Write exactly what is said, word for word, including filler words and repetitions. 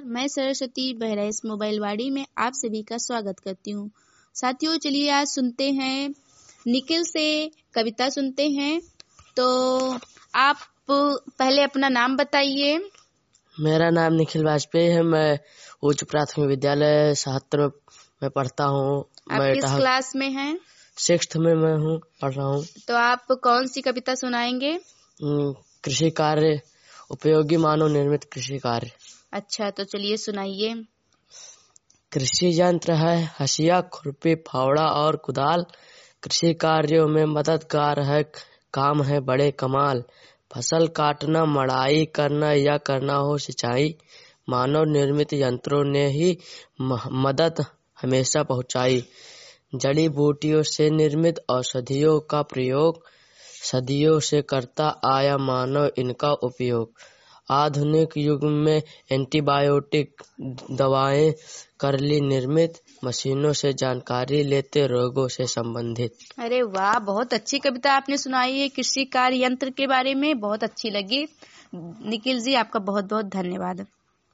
मैं सरस्वती बहराइच मोबाइल वाड़ी में आप सभी का स्वागत करती हूँ। साथियों, चलिए आज सुनते हैं निखिल से कविता सुनते हैं। तो आप पहले अपना नाम बताइए। मेरा नाम निखिल वाजपेयी है। मैं उच्च प्राथमिक विद्यालय सहत्तर में पढ़ता हूँ। आप किस क्लास में हैं? सिक्स्थ में मैं हूँ, पढ़ रहा हूँ। तो आप कौन सी कविता सुनाएंगे? कृषि कार्य, उपयोगी मानव निर्मित कृषि कार्य। अच्छा, तो चलिए सुनाइए। कृषि यंत्र है हसिया, खुरपी, फावड़ा और कुदाल। कृषि कार्यों में मददगार है, काम है बड़े कमाल। फसल काटना, मड़ाई करना या करना हो सिंचाई, मानव निर्मित यंत्रों ने ही मदद हमेशा पहुंचाई। जड़ी बूटियों से निर्मित औषधियों का प्रयोग सदियों से करता आया मानव इनका उपयोग। आधुनिक युग में एंटीबायोटिक दवाएं कर ली निर्मित, मशीनों से जानकारी लेते रोगों से संबंधित। अरे वाह, बहुत अच्छी कविता आपने सुनाई है। कृषि कार्य यंत्र के बारे में बहुत अच्छी लगी। निखिल जी, आपका बहुत बहुत धन्यवाद।